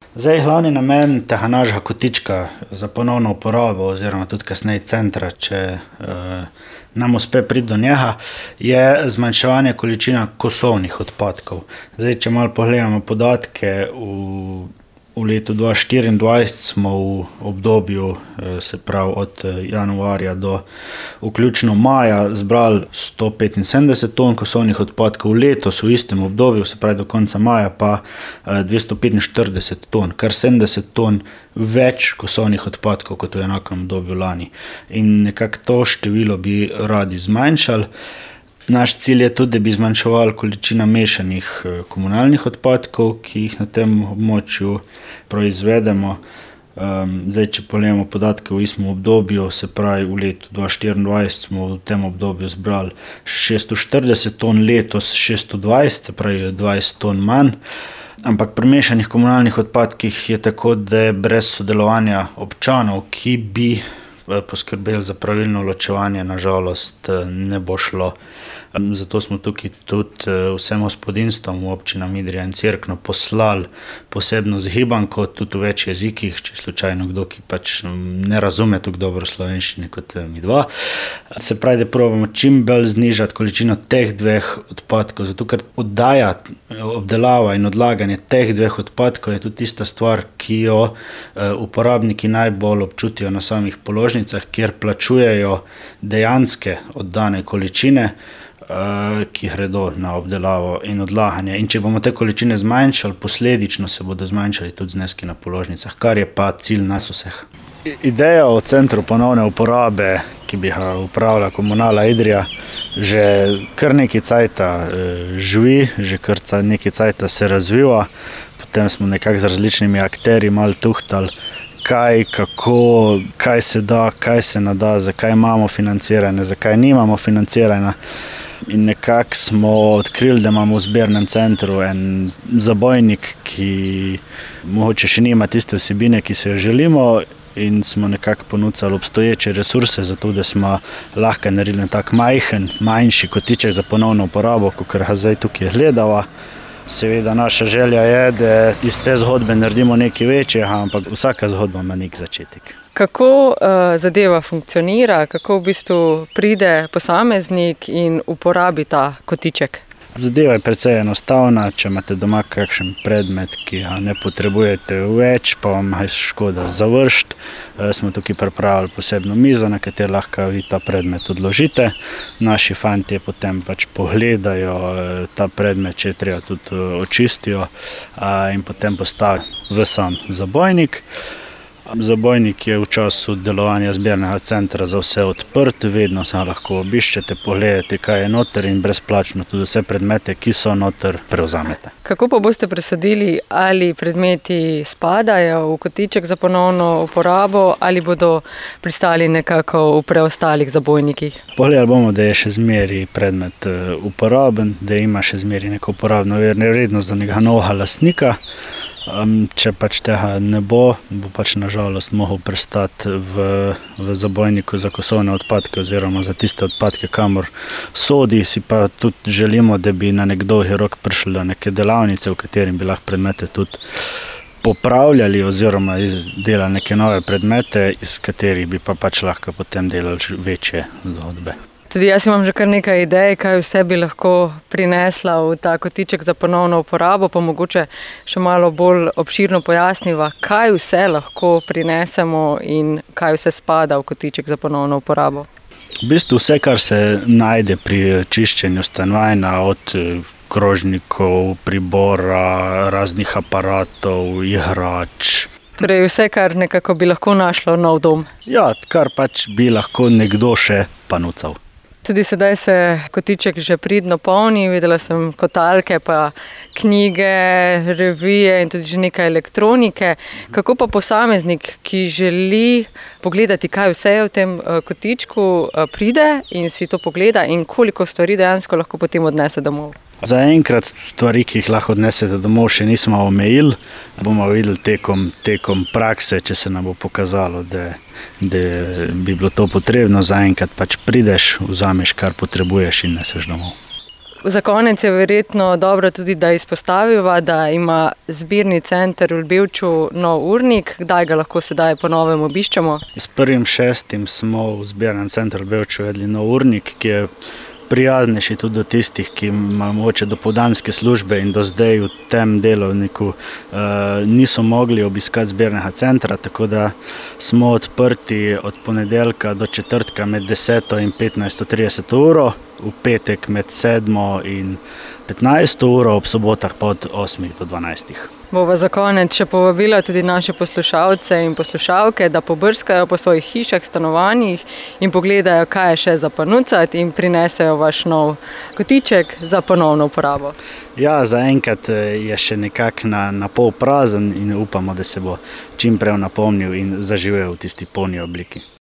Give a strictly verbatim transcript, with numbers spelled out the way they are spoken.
Zdaj, glavni namen tega našega kotička za ponovno uporabo oziroma tudi kasneje centra, če uh, nam uspe priti do njega, je zmanjševanje količina kosovnih odpadkov. Zdaj, če malo pogledamo podatke, v, v letu dva tisoč štiriindvajset smo v obdobju, se pravi od januarja do vključno maja, zbrali sto petinsedemdeset ton kosovnih odpadkov, letos v istem obdobju, se pravi do konca maja, pa dvesto petinštirideset ton, kar sedemdeset ton več kosovnih odpadkov kot v enakem obdobju lani. In nekako to število bi radi zmanjšali. Naš cilj je tudi, da bi zmanjševali količina mešanih komunalnih odpadkov, ki jih na tem območju proizvedemo. Zdaj, če pogledamo podatke v istem obdobju, se pravi v letu dva tisoč štiriindvajset smo v tem obdobju zbrali šeststo štirideset ton, letos šeststo dvajset, se pravi dvajset ton manj. Ampak pri mešanih komunalnih odpadkih je tako, da brez sodelovanja občanov, ki bi poskrbeli za pravilno ločevanje, na žalost ne bo šlo. Zato smo tukaj tudi vsem gospodinjstvom v občinah Idrija in Cerkno poslali posebno zhibanko, tudi v več jezikih, če slučajno kdo, ki pač ne razume tako dobro slovenščine kot mi dva. Se pravi, da probamo čim bolj znižati količino teh dveh odpadkov, zato ker oddaja, obdelava in odlaganje teh dveh odpadkov je tudi tista stvar, ki jo uporabniki najbolj občutijo na samih položnicah, kjer plačujejo dejanske oddane količine, ki gredo na obdelavo in odlaganje. In če bomo te količine zmanjšali, posledično se bodo zmanjšali tudi zneski na položnicah, kar je pa cilj nas vseh. Ideja o centru ponovne uporabe, ki bi ga upravila Komunala Idrija, že kar nekaj cajta živi, že kar nekaj cajta se razviva. Potem smo nekako z različnimi akterji malo tuhtali, kaj, kako, kaj se da, kaj se ne da, zakaj imamo financiranje, zakaj nimamo financiranja. In nekako smo odkrili, da imamo v zbirnem centru en zabojnik, ki mogoče še nima tiste vsebine, ki se jo želimo, in smo nekako ponudili obstoječe resurse, zato da smo lahko naredili tak majhen, manjši kotiček za ponovno uporabo, kakor ga zdaj tukaj gledava. Seveda naša želja je, da iz te zgodbe naredimo nekaj večjega, ampak vsaka zgodba ima nek začetek. Kako uh, zadeva funkcionira, kako v bistvu pride posameznik in uporabi ta kotiček? Zadeva je precej enostavna. Če imate doma kakšen predmet, ki ga ne potrebujete več, pa vam je škoda završiti, smo tukaj pripravili posebno mizo, na kateri lahko vi ta predmet odložite. Naši fantje potem pač pogledajo ta predmet, če je treba tudi očistijo, in potem postavijo v sam zabojnik. Zabojnik je v času delovanja zbirnega centra za vse odprt, vedno se lahko obiščete, pogledate, kaj je noter, in brezplačno tudi vse predmete, ki so noter, prevzamete. Kako pa boste presodili, ali predmeti spadajo v kotiček za ponovno uporabo ali bodo pristali nekako v preostalih zabojnikih? Pogledali bomo, da je še zmeri predmet uporaben, da ima še zmeri neko uporabno vrednost za nekega novega lastnika. Um, če pač tega ne bo, bo pač na žalost mogel prestati v, v zabojniku za kosovne odpadke oziroma za tiste odpadke, kamor sodi. Si pa tudi želimo, da bi na nek dolgi rok prišli do neke delavnice, v katerim bi lahko predmete tudi popravljali oziroma delali neke nove predmete, iz katerih bi pa pač lahko potem delali večje zgodbe. Tudi jaz imam že kar nekaj idej, kaj vse bi lahko prinesla v ta kotiček za ponovno uporabo, pa mogoče še malo bolj obširno pojasniva, kaj vse lahko prinesemo in kaj vse spada v kotiček za ponovno uporabo. V bistvu vse, kar se najde pri čiščenju stanovanja, od krožnikov, pribora, raznih aparatov, igrač. Torej vse, kar nekako bi lahko našlo nov dom. Ja, kar pač bi lahko nekdo še panucal. Tudi sedaj se kotiček že pridno polni, videla sem kotalke, pa knjige, revije in tudi že nekaj elektronike. Kako pa posameznik, ki želi pogledati, kaj vse je v tem kotičku, pride in si to pogleda in koliko stvari dejansko lahko potem odnese domov? Za enkrat stvari, ki jih lahko odnesete domov, še nismo omejili. Bomo videli tekom, tekom prakse, če se nam bo pokazalo, da, da bi bilo to potrebno. Za enkrat pač prideš, vzameš, kar potrebuješ in neseš domov. Za konec je verjetno dobro tudi, da izpostaviva, da ima zbirni center v Ljubevču nov urnik. Kdaj ga lahko sedaj ponovno obiščemo? S prvim šestim smo v zbirnem centru v Ljubevču uvedli nov urnik, ki je prijaznejši tudi do tistih, ki imajo mogoče dopoldanske službe in do zdaj v tem delovniku uh, niso mogli obiskati zbirnega centra, tako da smo odprti od ponedeljka do četrtka med deseto in petnajsto trideset uro, v petek med sedmo in petnajsto uro, ob sobotah pa od osmih do dvanajstih. Bova za konec še povabila tudi naše poslušalce in poslušalke, da pobrskajo po svojih hišah, stanovanjih in pogledajo, kaj je še za ponucati in prinesejo vaš nov kotiček za ponovno uporabo. Ja, zaenkrat je še nekako na, na pol prazen in upamo, da se bo čim prej napolnil in zaživel v tisti polni obliki.